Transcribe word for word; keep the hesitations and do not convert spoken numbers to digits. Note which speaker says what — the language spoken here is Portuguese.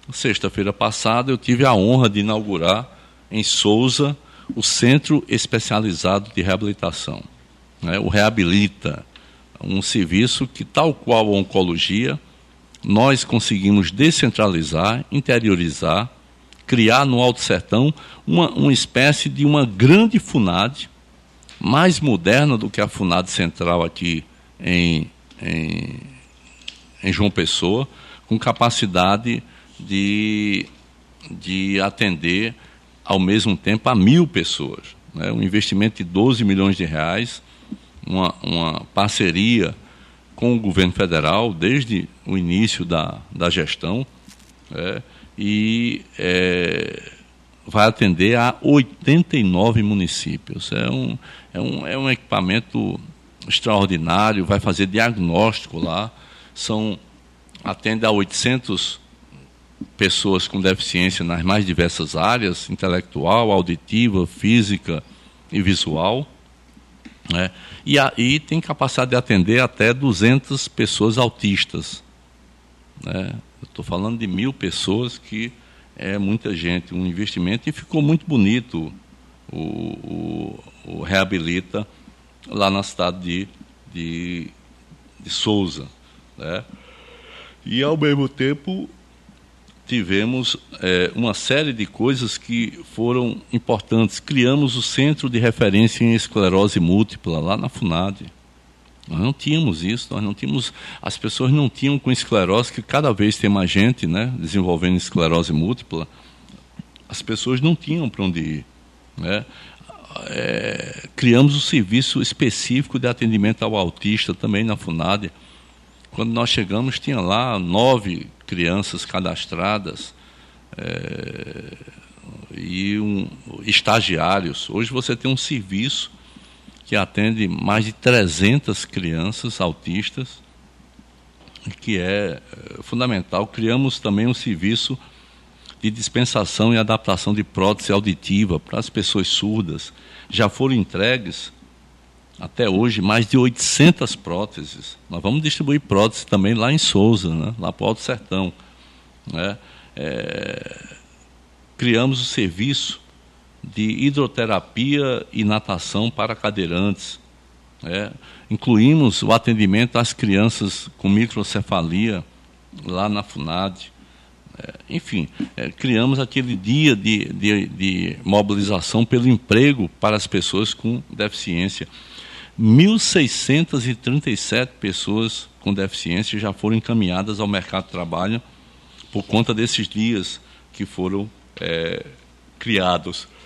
Speaker 1: Sexta-feira passada eu tive a honra de inaugurar em Souza o Centro Especializado de Reabilitação, né? O Reabilita, um serviço que, tal qual a oncologia, nós conseguimos descentralizar, interiorizar, criar no Alto Sertão uma, uma espécie de uma grande FUNAD, mais moderna do que a FUNAD Central aqui em, em, em João Pessoa, com capacidade de, de atender ao mesmo tempo a mil pessoas, né? Um investimento de doze milhões de reais, uma, uma parceria com o governo federal desde o início da, da gestão, né? E é, vai atender a oitenta e nove municípios. É um, é, um, é um equipamento extraordinário, vai fazer diagnóstico lá, são, atende a oitocentas pessoas com deficiência nas mais diversas áreas, intelectual, auditiva, física e visual, né? E aí tem capacidade de atender até duzentas pessoas autistas, né? Eu estou falando de mil pessoas, que é muita gente, um investimento, e ficou muito bonito o, o, o Reabilita lá na cidade de, de, de Souza, né? E, ao mesmo tempo, tivemos é, uma série de coisas que foram importantes. Criamos o Centro de Referência em Esclerose Múltipla, lá na FUNAD. Nós não tínhamos isso, nós não tínhamos, as pessoas não tinham com esclerose, que cada vez tem mais gente, né, desenvolvendo esclerose múltipla, as pessoas não tinham para onde ir, né? É, criamos um serviço específico de atendimento ao autista também na FUNAD. Quando nós chegamos, tinha lá nove crianças cadastradas, é, e um, estagiários. Hoje você tem um serviço que atende mais de trezentas crianças autistas, que é, é fundamental. Criamos também um serviço de dispensação e adaptação de prótese auditiva para as pessoas surdas. Já foram entregues, até hoje, mais de oitocentas próteses. Nós vamos distribuir próteses também lá em Souza, né? Lá para o Alto Sertão, né? É, criamos o serviço de hidroterapia e natação para cadeirantes, né? Incluímos o atendimento às crianças com microcefalia lá na FUNAD. É, enfim, é, criamos aquele dia de, de, de mobilização pelo emprego para as pessoas com deficiência. mil seiscentas e trinta e sete pessoas com deficiência já foram encaminhadas ao mercado de trabalho por conta desses dias que foram é, criados.